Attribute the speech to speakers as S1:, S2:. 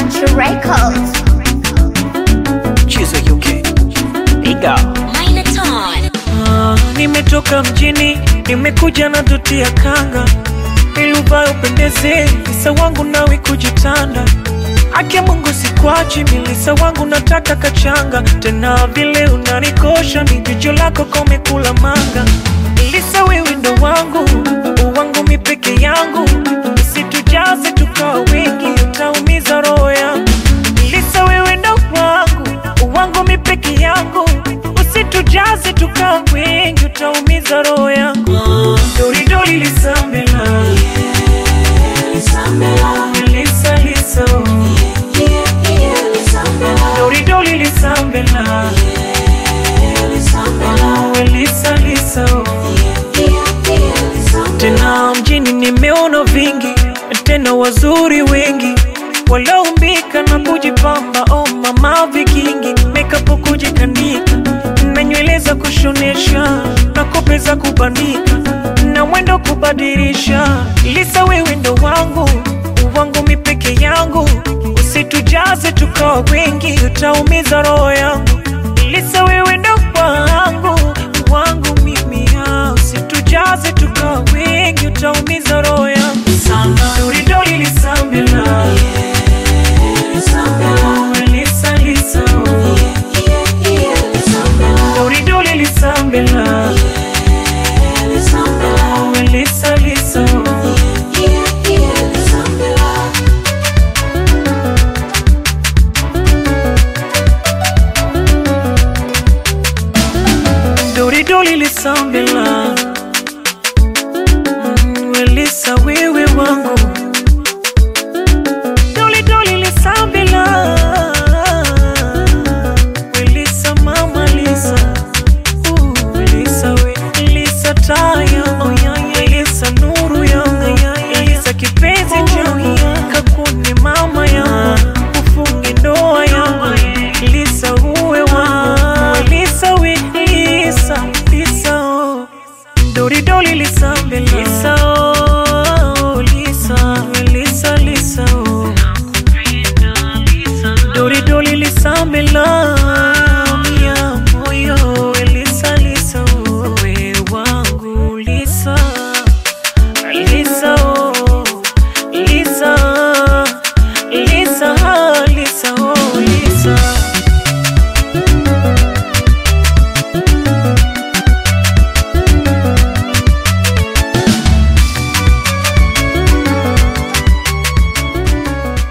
S1: Country Records.
S2: Chizo UK. Iga.
S3: Nimetoka mjini, nimekuja na duti ya kanga, ili uvae upendeze, Lisa wangu nawe kujitanda. Ake Mungu sikwachi, Lisa wangu nataka kachanga. Tena vile unanikosha, ni jicho lako komekula manga. Lisa wewe ndo wangu, uwangu mipeke yangu. Situjaze tukawa wengi, utaumiza roho yangu. Lisa wewe ndo wangu, uwangu mipeke yangu. Usitujaze tukawa wengi, utaumiza roho yangu. Dori dori lisambela, Lisa Lisa, dori dori lisambela, Lisa Lisa. Tena mjini nimeona vingi, tena wazuri wengi, waloumbika na kujipamba. Oh mama vikingi, makeup kujikanika, na nywele za kushonesha, na kope za kubandika, na mwendo kubadilisha. Lisa wewe ndo wangu,